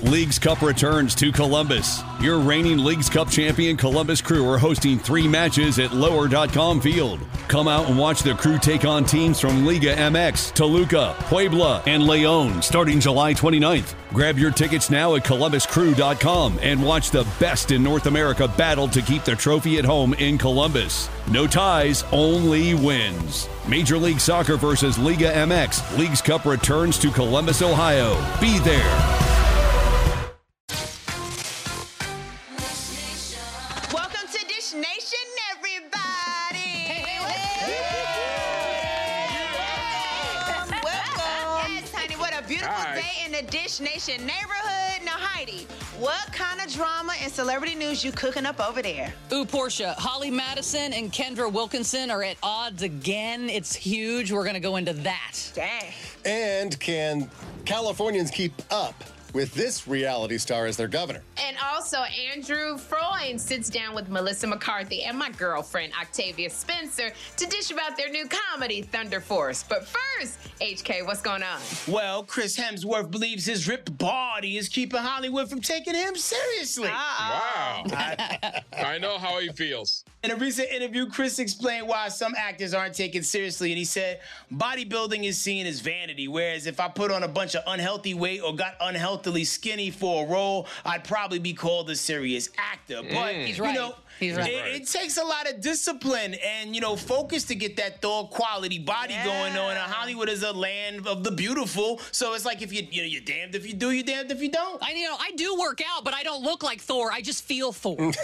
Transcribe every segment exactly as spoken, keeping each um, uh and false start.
Leagues Cup returns to Columbus. Your reigning Leagues Cup champion Columbus Crew are hosting three matches at lower dot com Field. Come out and watch the Crew take on teams from Liga M X, Toluca, Puebla, and Leon starting July twenty-ninth. Grab your tickets now at columbus crew dot com and watch the best in North America battle to keep the trophy at home in Columbus. No ties, only wins. Major League Soccer versus Liga M X. Leagues Cup returns to Columbus, Ohio. Be there. Welcome to Dish Nation, everybody. Welcome, welcome. Yes, honey, what a beautiful Hi. day in the Dish Nation neighborhood. Now, Heidi, what kind of drama and celebrity news you cooking up over there? Ooh, Portia, Holly Madison and Kendra Wilkinson are at odds again. It's huge. We're going to go into that. Dang. And can Californians keep up with this reality star as their governor? And also, Andrew Freund sits down with Melissa McCarthy and my girlfriend, Octavia Spencer, to dish about their new comedy, Thunder Force. But first, H K, what's going on? Well, Chris Hemsworth believes his ripped body is keeping Hollywood from taking him seriously. Wow. I know how he feels. In a recent interview, Chris explained why some actors aren't taken seriously, and he said, bodybuilding is seen as vanity, whereas if I put on a bunch of unhealthy weight or got unhealthily skinny for a role, I'd probably be called a serious actor. But, He's you right. know, He's right. It, it takes a lot of discipline and, you know, focus to get that Thor quality body Yeah. going on. And Hollywood is a land of the beautiful, so it's like if you, you know, you're damned if you do, you're damned if you don't. I, you know, I do work out, but I don't look like Thor. I just feel Thor. You know,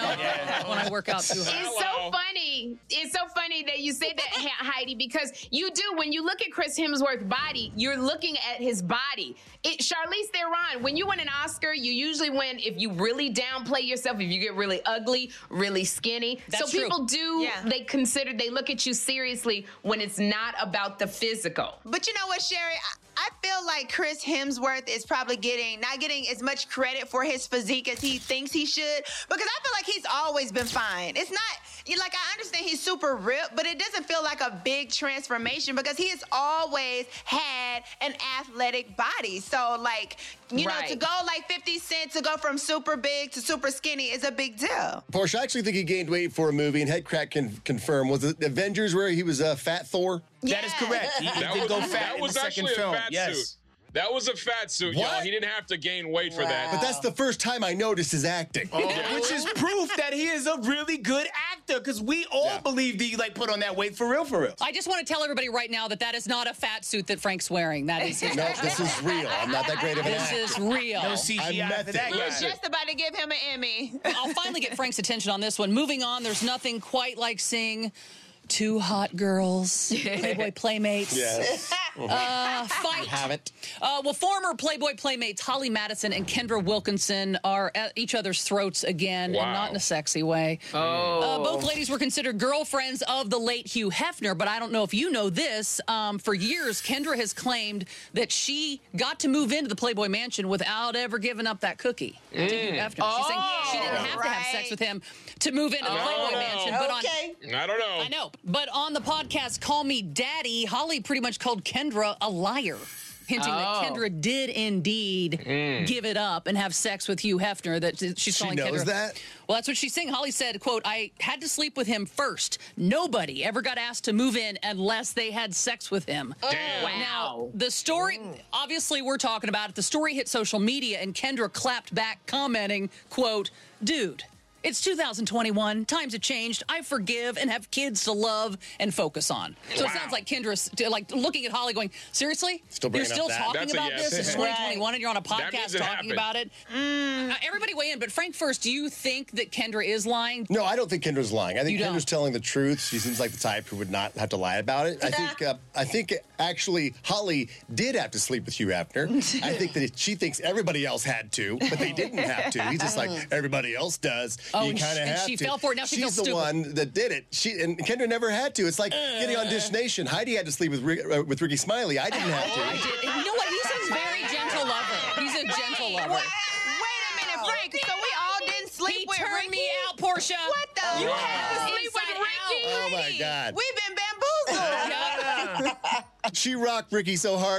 when I work out too hard. It's so funny. It's so funny that you say that, He- Heidi, because you do. When you look at Chris Hemsworth's body, you're looking at his body. It, Charlize Theron, when you win an Oscar, you usually win if you really downplay yourself, if you get really ugly, really skinny. That's so true. people do, Yeah. they consider, they look at you seriously when it's not about the physical. But you know what, Sherry? I, I feel like Chris Hemsworth is probably getting not getting as much credit for his physique as he thinks he should, because I feel like he's always been fine. It's not you like I understand he's super ripped, but it doesn't feel like a big transformation because he has always had an athletic body. So like, you know, Right. to go like fifty Cent to go from super big to super skinny is a big deal. Porsche, I actually think he gained weight for a movie, and Headcrack can confirm. Was it Avengers where he was a uh, fat Thor? That is correct. He, he That did was, go fat that in was the second actually film. a fat yes. suit. That was a fat suit, y'all. What? He didn't have to gain weight for that. But that's the first time I noticed his acting. Which is proof that he is a really good actor, because we all Yeah. believed he like put on that weight for real, for real. I just want to tell everybody right now that that is not a fat suit that Frank's wearing. That is his. No, this is real. I'm not that great of an This actor. is real. No C G I I for met that it. guy. Listen. Just about to give him an Emmy. I'll finally get Frank's attention on this one. Moving on, there's nothing quite like seeing two hot girls, Playboy Playmates. Yes. Uh, fight. Have it. Uh, well, former Playboy Playmates Holly Madison and Kendra Wilkinson are at each other's throats again, Wow. and not in a sexy way. Oh. Uh, both ladies were considered girlfriends of the late Hugh Hefner, but I don't know if you know this. Um, for years, Kendra has claimed that she got to move into the Playboy Mansion without ever giving up that cookie to Hugh Hefner. She's saying she didn't have to have sex right. with him to move into the Playboy no. Mansion. But on, I don't know. I know. But on the podcast, Call Me Daddy, Holly pretty much called Kendra a liar, hinting that Kendra did indeed give it up and have sex with Hugh Hefner. That she's She calling knows Kendra. that? Well, that's what she's saying. Holly said, quote, I had to sleep with him first. Nobody ever got asked to move in unless they had sex with him. Damn. Now, the story, obviously we're talking about it. The story hit social media and Kendra clapped back commenting, quote, dude, it's two thousand twenty-one. Times have changed. I forgive and have kids to love and focus on. So it sounds like Kendra's like looking at Holly going, seriously? Still You're bringing still up that. talking That's a about yes. this? It's twenty twenty-one and you're on a That means podcast it talking happened. about it? Uh, everybody weigh in, but Frank first, do you think that Kendra is lying? No, I don't think Kendra's lying. I think You don't? Kendra's telling the truth. She seems like the type who would not have to lie about it. I think. Uh, I think actually Holly did have to sleep with Hugh Hefner. I think that she thinks everybody else had to, but they didn't have to. He's just like everybody else does. Oh, you and kind she- of and have she to. fell for it. Now she She's feels the stupid. one that did it. She and Kendra never had to. It's like getting on Dish Nation. Heidi had to sleep with Rick, uh, with Ricky Smiley. I didn't have to. I did. You know what? He's a very gentle lover. He's a gentle lover. Wait a minute, Frank. So we all didn't sleep He with turned Ricky? me out, Portia. What the? You had to sleep with Inside Ricky? out. Oh my God. We've been bamboozled. Yeah. She rocked Ricky so hard,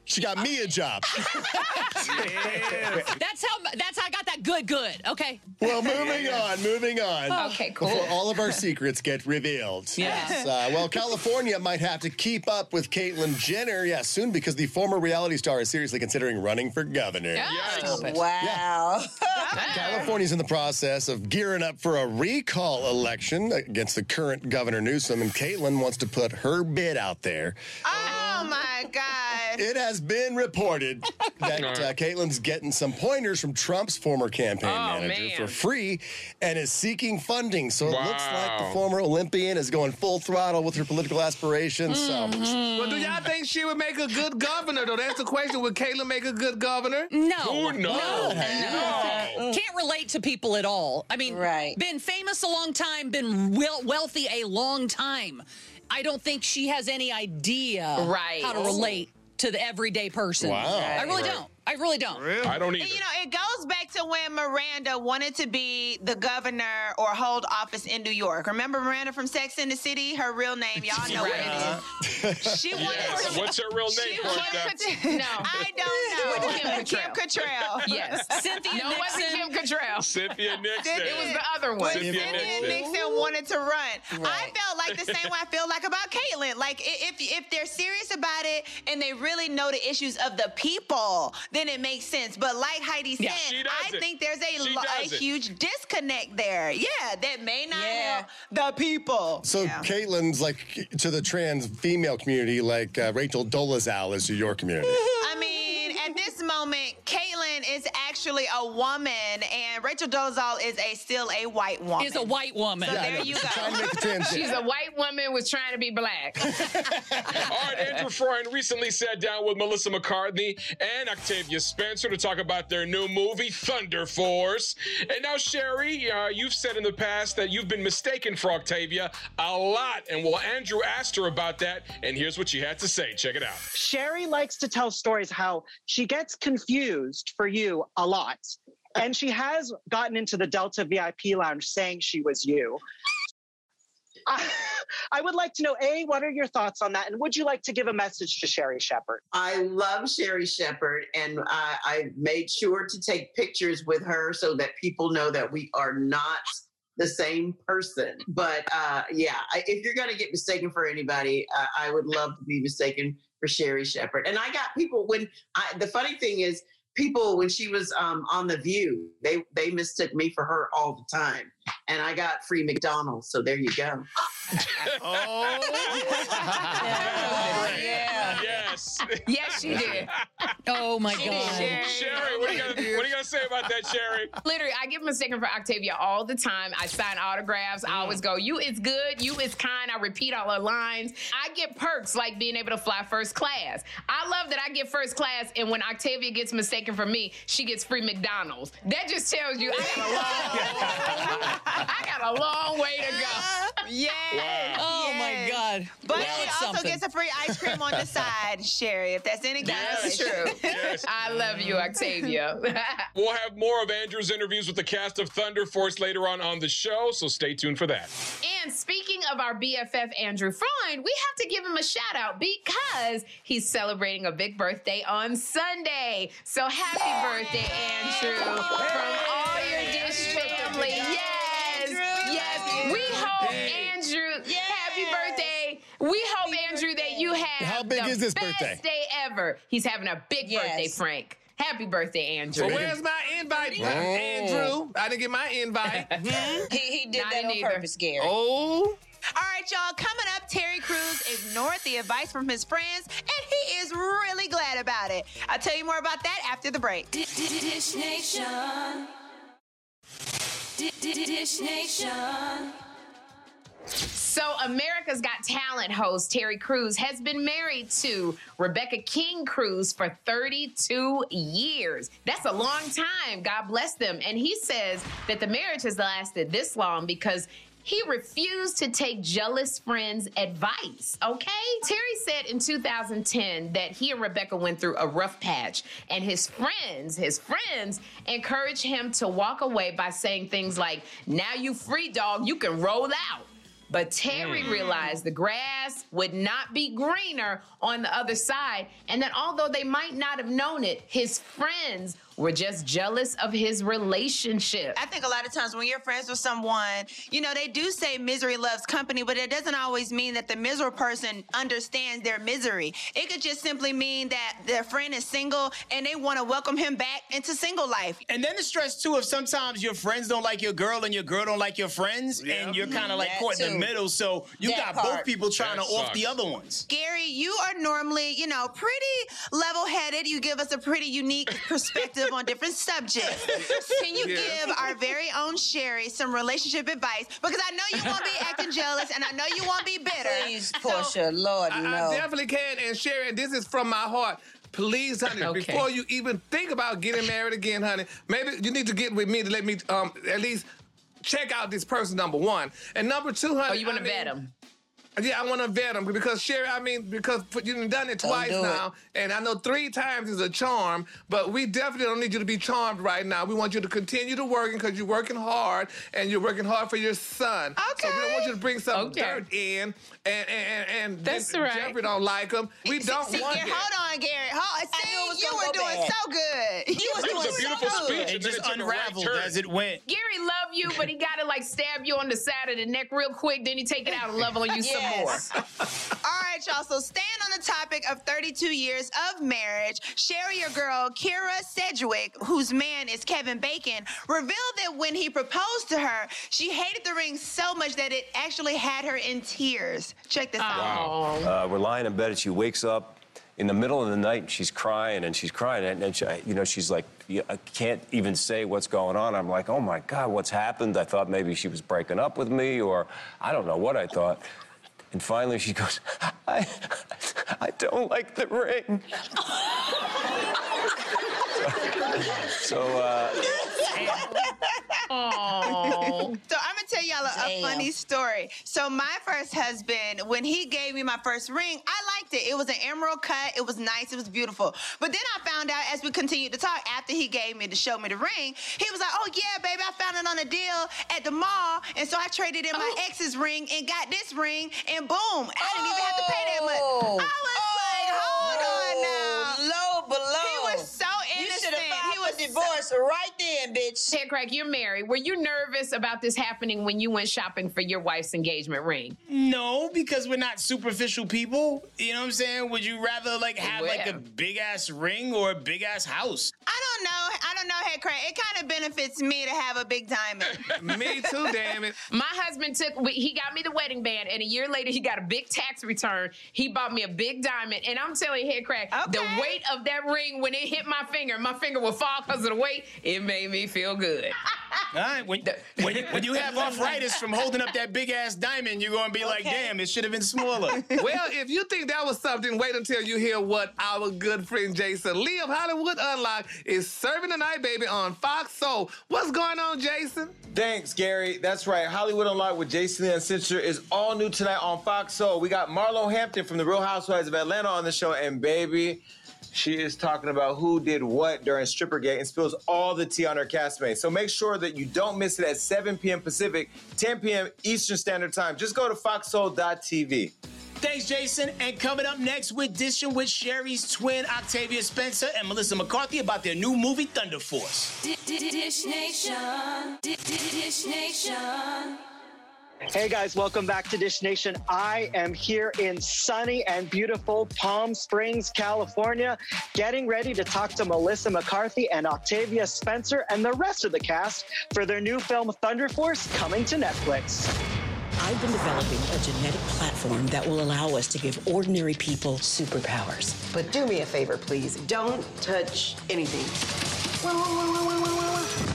She got me a job. That's how that's how I got that good good. Okay. Well, moving on, moving on. Okay, cool. Before all of our secrets get revealed. Yes. Uh, well, California might have to keep up with Caitlyn Jenner, yeah, soon because the former reality star is seriously considering running for governor. Stop it. Wow. California's in the process of gearing up for a recall election against the current Governor Newsom, and Caitlyn wants to put her bid out there. Oh, my God. It has been reported that uh, Caitlyn's getting some pointers from Trump's former campaign Oh, manager man. for free and is seeking funding. So it looks like the Wow. former Olympian is going full throttle with her political aspirations. So Well, do y'all think she would make a good governor, though? That's the question. Would Caitlyn make a good governor? No. Who knows? No. Can't relate to people at all. I mean, Right. been famous a long time, been wel- wealthy a long time. I don't think she has any idea Right. how to relate to the everyday person. Wow. I really don't. I really don't. I don't either. And, you know, it goes back to when Miranda wanted to be the governor or hold office in New York. Remember Miranda from Sex and the City? Her real name, y'all know what it is. She wanted Yes. to. What's her real name? She Portia? wanted No. I don't know. Kim Kim Cattrall. Yes. Cynthia No, it wasn't Nixon. Kim Cattrall. Cynthia Nixon. It was the other one. Cynthia Cynthia Nixon. Nixon wanted to run. I felt like the same way I feel like about Caitlyn. Like i- if if they're serious about it and they really know the issues of the people, then it makes sense. But like Heidi said, Yeah. She I doesn't. think there's a, She lo- a doesn't. huge disconnect there. Yeah, that may not Yeah. help the people. So Yeah. Caitlyn's like to the trans female community, like uh, Rachel Dolezal is to your community. I mean, at this moment, Caitlyn is actually a woman, and Rachel Dolezal is a still a white woman. Is a white woman. So I there know. you Trying to go. make the transition. She's a white woman was trying to be black. All right, Andrew Freund recently sat down with Melissa McCarthy and Octavia Spencer to talk about their new movie, Thunder Force. And now, Sherry, uh, you've said in the past that you've been mistaken for Octavia a lot. And well, Andrew asked her about that, and here's what she had to say. Check it out. Sherry likes to tell stories how she gets confused for you a lot. And she has gotten into the Delta V I P lounge saying she was you. I, I would like to know, A, what are your thoughts on that? And would you like to give a message to Sherry Shepherd? I love Sherry Shepherd, and I, I made sure to take pictures with her so that people know that we are not the same person. But uh, yeah, I, if you're going to get mistaken for anybody, uh, I would love to be mistaken for Sherry Shepherd. And I got people when I, the funny thing is, people when she was um, on The View, they they mistook me for her all the time, and I got free McDonald's. So there you go. Oh. Yeah. Yes. Yes, she did. Oh my God. Sherry, what are, you gonna, what are you gonna say about that, Sherry? Literally, I get mistaken for Octavia all the time. I sign autographs. I always go, you is good, you is kind. I repeat all her lines. I get perks like being able to fly first class. I love that I get first class, and when Octavia gets mistaken for me, she gets free McDonald's. That just tells you I got a long, I got a long way to go. Yeah. Oh my Yes. God. But Well, she it's also something. gets a free ice cream on the side, Sherry, if that's any That's consolation. true. Yes. I love you, Octavia. We'll have more of Andrew's interviews with the cast of Thunder Force later on on the show, so stay tuned for that. And speaking of our B F F, Andrew Freund, we have to give him a shout out because he's celebrating a big birthday on Sunday. So happy birthday, Andrew, from all your Dish family. Yes, yes. We hope, Andrew, happy birthday. We hope, Andrew, that you have How big the is this best birthday? day ever. He's having a big Yes. birthday, Frank. Happy birthday, Andrew. Well, where's my invite, Andrew? I didn't get my invite. Hmm? He, he did Not that on neither. purpose, Gary. Oh. All right, y'all. Coming up, Terry Crews ignored the advice from his friends, and he is really glad about it. I'll tell you more about that after the break. Dish Nation. Dish Nation. So America's Got Talent host Terry Crews has been married to Rebecca King Crews for thirty-two years. That's a long time. God bless them. And he says that the marriage has lasted this long because he refused to take jealous friends' advice, okay? Terry said in two thousand ten that he and Rebecca went through a rough patch, and his friends, his friends encouraged him to walk away by saying things like, now you free, dog, you can roll out. But Terry Mm. realized the grass would not be greener on the other side, and that although they might not have known it, his friends were just jealous of his relationship. I think a lot of times when you're friends with someone, you know, they do say misery loves company, but it doesn't always mean that the miserable person understands their misery. It could just simply mean that their friend is single and they want to welcome him back into single life. And then the stress too, if sometimes your friends don't like your girl and your girl don't like your friends, Yeah. and you're kind of like That caught in the too. middle, so you That got both part. people trying That to off the sucks. other ones. Gary, you are normally, you know, pretty level-headed. You give us a pretty unique perspective on different subjects. Can you Yeah. give our very own Sherry some relationship advice? Because I know you won't be acting jealous, and I know you won't be bitter. Please, So- Portia, Lord, I, no. I definitely can. And Sharon, this is from my heart. Please, honey, Okay. before you even think about getting married again, honey, maybe you need to get with me to let me um at least check out this person, number one. And number two, honey. Oh, you want I to mean, vet him? Yeah, I want to vet him because Sherry, I mean, because you've done it Don't twice do now, and I know three times is a charm, but we definitely don't need you to be charmed right now. We want you to continue to working because you're working hard, and you're working hard for your son. So we don't want you to bring some Okay. dirt in, and and and, and That's then right. Jeffrey don't like him. We don't See, want Gary, that. hold on, Gary. Hold, knew it was see, you gonna were go doing bad. so good. You was That was doing a beautiful so speech. good. It And then just it took a right unraveled turn. as it went. Gary love you, but he gotta like stab you on the side of the neck real quick. Then he take it out and love on you Yes. some more. All right, y'all. So staying on the topic of thirty-two years of marriage, Sherry, your girl, Kira Sedgwick, whose man is Kevin Bacon, revealed that when he proposed to her, she hated the ring so much that it actually had her in tears. Check this out. Oh. Uh, we're lying in bed and she wakes up in the middle of the night and she's crying and she's crying and, and she, you know, she's like, "Yeah, I can't even say what's going on." I'm like, oh my God, what's happened? I thought maybe she was breaking up with me, or I don't know what I thought. And finally she goes, I, I don't like the ring. so, uh, Oh. So I'm gonna tell y'all a, a Damn. funny story. So my first husband, when he gave me my first ring, I liked it. It was an emerald cut. It was nice. It was beautiful. But then I found out as we continued to talk, after he gave me to show me the ring, he was like, "Oh yeah, baby, I found it on a deal at the mall, and so I traded in my ex's ring and got this ring, and boom, I didn't even have to pay that much." Oh. I was like, "Hold on now." Low below. He was so You innocent. should have He filed was for divorce right then, bitch. Head crack, you're married. Were you nervous about this happening when you went shopping for your wife's engagement ring? No, because we're not superficial people. You know what I'm saying? Would you rather like have like a Well. big ass ring or a big ass house? I don't know. I don't know, Head Crack. It kind of benefits me to have a big diamond. Me too, damn it. My husband took, he got me the wedding band, and a year later, he got a big tax return. He bought me a big diamond, and I'm telling you, Head Crack, the Okay. weight of that ring, when it hit my finger, my finger would fall because of the weight, it made me feel good. All right, when, when, you, when you have arthritis from holding up that big ass diamond, you're gonna be like, Okay. damn, it should have been smaller. Well, if you think that was something, wait until you hear what our good friend Jason Lee of Hollywood Unlocked is serving tonight, baby, on Fox Soul. What's going on, Jason? Thanks, Gary. That's right. Hollywood Unlocked with Jason Lee Uncensored is all new tonight on Fox Soul. We got Marlo Hampton from The Real Housewives of Atlanta on the show, and baby, she is talking about who did what during Strippergate and spills all the tea on her castmates. So make sure that you don't miss it at seven p.m. Pacific, ten p.m. Eastern Standard Time. Just go to fox soul dot t v. Thanks, Jason. And coming up next, we're dishing with Sherry's twin, Octavia Spencer, and Melissa McCarthy about their new movie, Thunder Force. Dish Nation. Dish Nation. Hey guys, welcome back to Dish Nation. I am here in sunny and beautiful Palm Springs, California, getting ready to talk to Melissa McCarthy and Octavia Spencer and the rest of the cast for their new film Thunder Force, coming to Netflix. I've been developing a genetic platform that will allow us to give ordinary people superpowers. But do me a favor, please. Don't touch anything. Whoa, whoa, whoa, whoa, whoa, whoa, whoa.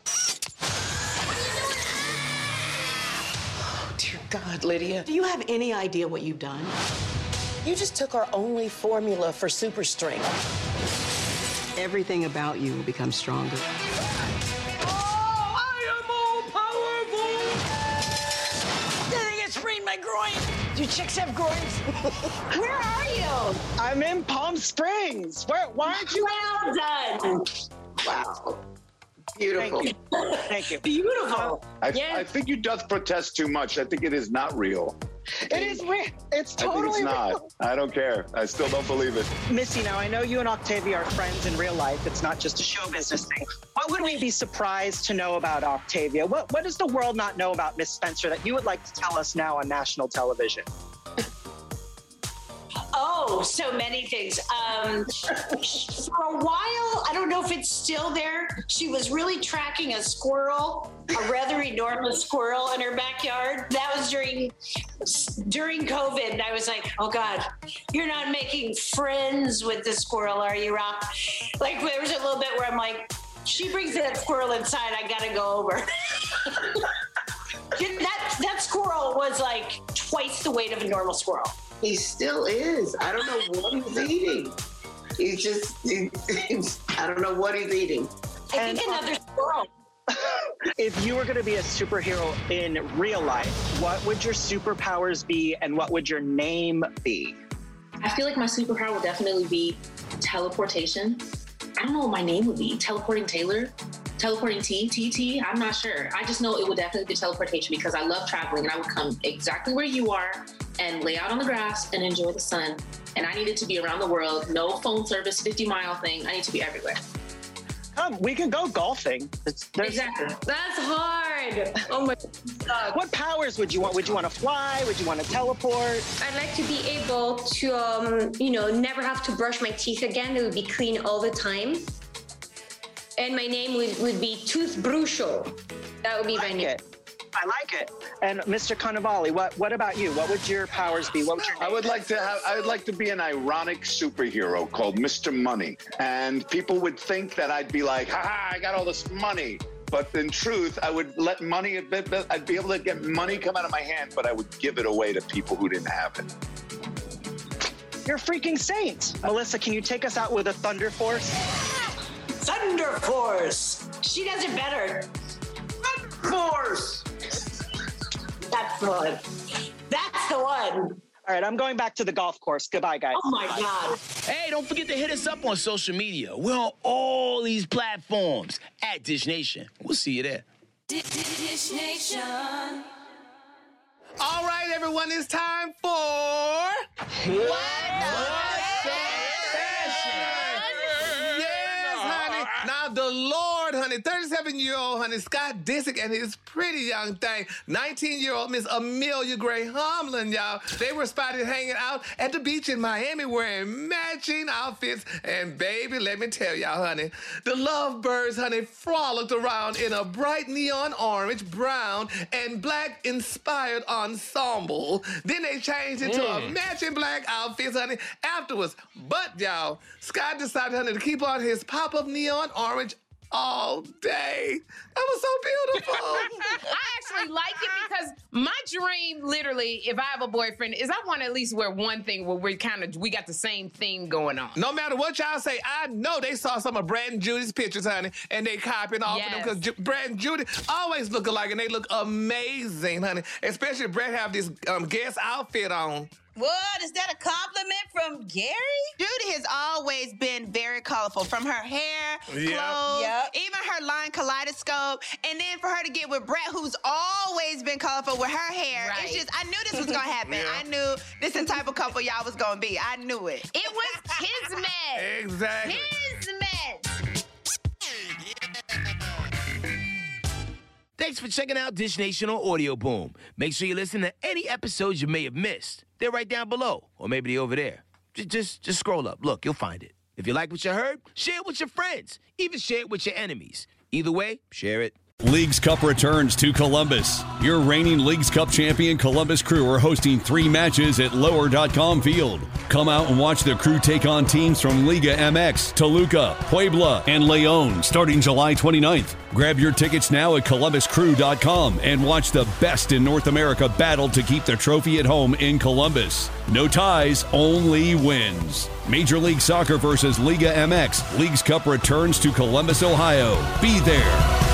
Dear God, Lydia, do you have any idea what you've done? You just took our only formula for super strength. Everything about you will become stronger. I think I sprained my groin. Do chicks have groins? Where are you? I'm in Palm Springs. Where? Why aren't you? Well done. Wow. Beautiful. Thank you. Thank you. Beautiful. I, Yeah. I think you does protest too much. I think it is not real. It is real. It's I think totally it's not. real. I don't care. I still don't believe it. Missy, now I know you and Octavia are friends in real life. It's not just a show business thing. What would we be surprised to know about Octavia? What What does the world not know about Miss Spencer that you would like to tell us now on national television? Oh, so many things. Um, for a while, I don't know if it's still there. She was really tracking a squirrel, a rather enormous squirrel in her backyard. That was during during COVID. And I was like, oh God, you're not making friends with the squirrel, are you, Rob? Like there was a little bit where I'm like, she brings that squirrel inside, I gotta go over. that that squirrel was like twice the weight of a normal squirrel. He still is. I don't know what he's eating. He's just, he, he's, I don't know what he's eating. I think another squirrel. If you were going to be a superhero in real life, what would your superpowers be and what would your name be? I feel like my superpower would definitely be teleportation. I don't know what my name would be. Teleporting Taylor? Teleporting T? T T? I'm not sure. I just know it would definitely be teleportation because I love traveling and I would come exactly where you are and lay out on the grass and enjoy the sun. And I needed to be around the world. No phone service, fifty mile thing. I need to be everywhere. Come, we can go golfing. It's, exactly. That's hard. Oh my God. What powers would you want? Would you want to fly? Would you want to teleport? I'd like to be able to, um, you know, never have to brush my teeth again. It would be clean all the time. And my name would, would be Toothbrucio. That would be my name. I like it. And Mister Cannavale, what what about you? What would your powers be? What would your I would like to have. I would like to be an ironic superhero called Mister Money, and people would think that I'd be like, "Ha ha! I got all this money." But in truth, I would let money. I'd be able to get money come out of my hand, but I would give it away to people who didn't have it. You're a freaking saint. Melissa, can you take us out with a Thunder Force? Thunder Force. She does it better. Force. That's the one. That's the one. All right, I'm going back to the golf course. Goodbye, guys. Oh my God. Hey, don't forget to hit us up on social media. We're on all these platforms at Dish Nation. We'll see you there. Dish Nation. All right, everyone, it's time for What? Now, the Lord, honey, thirty-seven-year-old, honey, Scott Disick and his pretty young thing, nineteen-year-old Miss Amelia Gray Hamlin, y'all. They were spotted hanging out at the beach in Miami wearing matching outfits. And, baby, let me tell y'all, honey, the lovebirds, honey, frolicked around in a bright neon orange, brown, and black-inspired ensemble. Then they changed into mm. a matching black outfits, honey, afterwards. But, y'all, Scott decided, honey, to keep on his pop-up neon orange all day. That was so beautiful. I actually like it because my dream, literally, if I have a boyfriend, is I want to at least wear one thing where we kind of we got the same theme going on. No matter what y'all say, I know they saw some of Brad and Judy's pictures, honey, and they copying off yes. of them because J- Brad and Judy always look alike, and they look amazing, honey. Especially Brad have this um, guest outfit on. What? Is that a compliment from Gary? Judy has always been very colorful, from her hair, Yep. clothes, Yep. even her line Kaleidoscope, and then for her to get with Brett, who's always been colorful with her hair. Right. It's just, I knew this was gonna happen. Yeah. I knew this is the type of couple y'all was gonna be. I knew it. It was kismet. Exactly. Kismet. Thanks for checking out Dish Nation on Audio Boom. Make sure you listen to any episodes you may have missed. They're right down below, or maybe they're over there. Just, just, just scroll up. Look, you'll find it. If you like what you heard, share it with your friends. Even share it with your enemies. Either way, share it. Leagues Cup returns to Columbus. Your reigning Leagues Cup champion Columbus Crew are hosting three matches at lower dot com Field. Come out and watch the Crew take on teams from Liga M X, Toluca, Puebla, and Leon starting July twenty-ninth. Grab your tickets now at columbus crew dot com and watch the best in North America battle to keep the trophy at home in Columbus. No ties, only wins. Major League Soccer versus Liga M X. Leagues Cup returns to Columbus, Ohio. Be there.